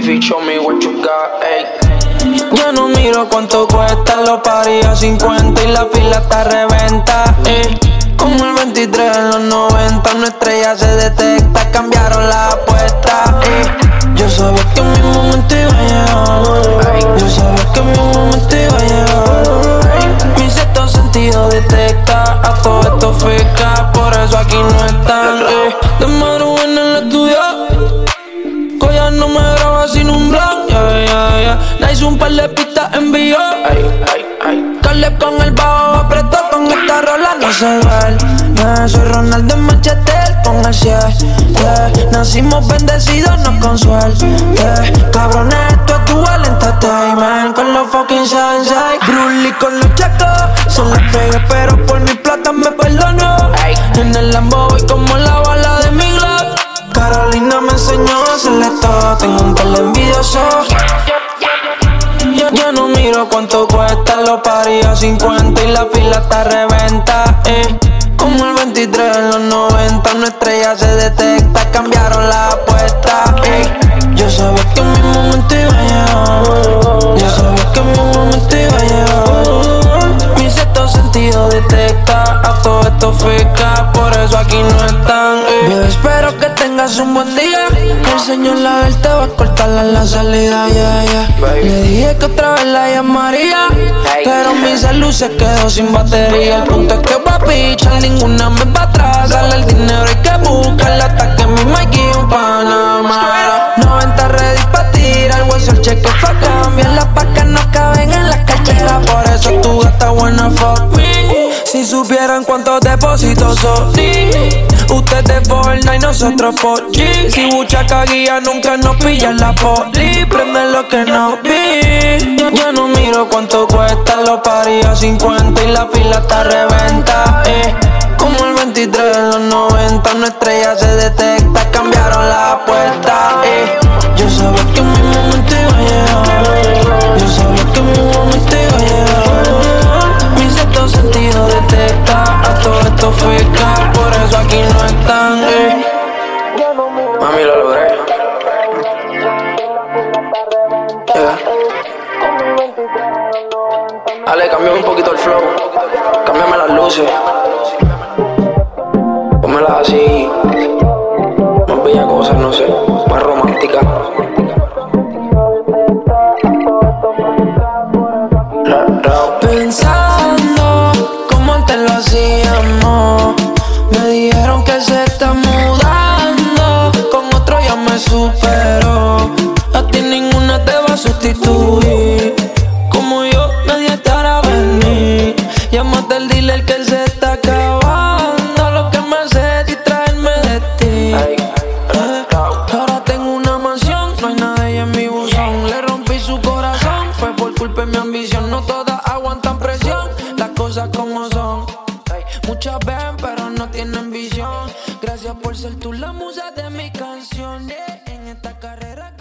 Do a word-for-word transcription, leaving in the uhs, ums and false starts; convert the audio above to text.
If you show me what you got, ey. Ya no miro cuánto cuesta, lo parí a cincuenta y la fila está reventa, eh. Como el veintitrés en los noventa, una estrella se detecta, cambiaron la apuesta, eh. Yo sabía que mi momento iba a llegar, yo sabía que mi momento iba a llegar. Mi sexto sentido detecta, a todo esto fica, por eso aquí no están, eh. De madrugada en el estudio, Koya no me graba sin un blog, yeah, yeah, yeah. Le hice un par de pistas, envió, Ay, ay, ay. Caleb con el bajo apretó, con esta rola no se duerme. Soy Ronaldo en Machete, con el cien, yeah. Nacimos bendecidos, no con suerte, yeah. Cabrones, esto es tu entertainment, con los fucking sensei. Bruce Lee con los chacos, se les pegué pero por mi plata me perdono. En el Lambo voy como la bala de mi Glock. Carolina me enseñó a hacerle todo, tengo un par de envidiosos. Ya, ya no miro cuánto cuesta, lo parí a cincuenta y la fila está reventa, eh. Como el veintitrés en los noventa, una estrella se detecta, cambiaron la apuesta, eh. Yo sabía que mi momento iba a llegar, yo sabía que mi momento iba a llegar. Mi sexto sentido detecta, a todo esto fica, por eso aquí no están, eh. Yo espero que tengas un buen día. El señor Lager te va a cortar la salida, yeah, yeah. Le dije que otra vez la llamaría, pero mi salud se quedó sin batería. El punto es que va a pichar, ninguna me va atrás. Dale el dinero hay que buscarla hasta que mi Mikey un Panamá. noventa ready pa' tirar, el hueso el cheque fue a cambiar. Las pacas no caben en la cartera, por eso tu gata buena fuck me. Si supieran cuántos depósitos son, usted de Fortnite, nosotros por G. Si buchaca guía, nunca nos pillan la poli. Prende lo que no vi. Ya, ya no miro cuánto cuesta, lo parí a cincuenta y la fila está reventa, eh. Como el veintitrés en los noventa, una estrella se detecta, cambiaron la apuesta, eh. Yo sabía que mi momento iba a llegar, yo sabía que mi momento iba a llegar. Mi sexto sentido detecta, a todo esto fica, por eso aquí no están, eh. Mami, lo logré. Yeah. Ale, cambiame un poquito el flow, cámbiame las luces, pónmelas así, más bella cosas, no sé, más romántica. Pensando como antes lo hacíamos, me dijeron que se está mudando, con otro ya me superó. A ti ninguna te va a sustituir, como yo nadie te hará venir. Llámate al dealer que se está acabando, lo que me hace es distraerme de ti. Eh, ahora tengo una mansión, no hay nadie en mi buzón. Le rompí su corazón, fue por culpa de mi ambición. No todas aguantan presión, las cosas como son. Muchas ven pero no tienen visión. Gracias por ser tú la musa de mi canción, yeah. En esta carrera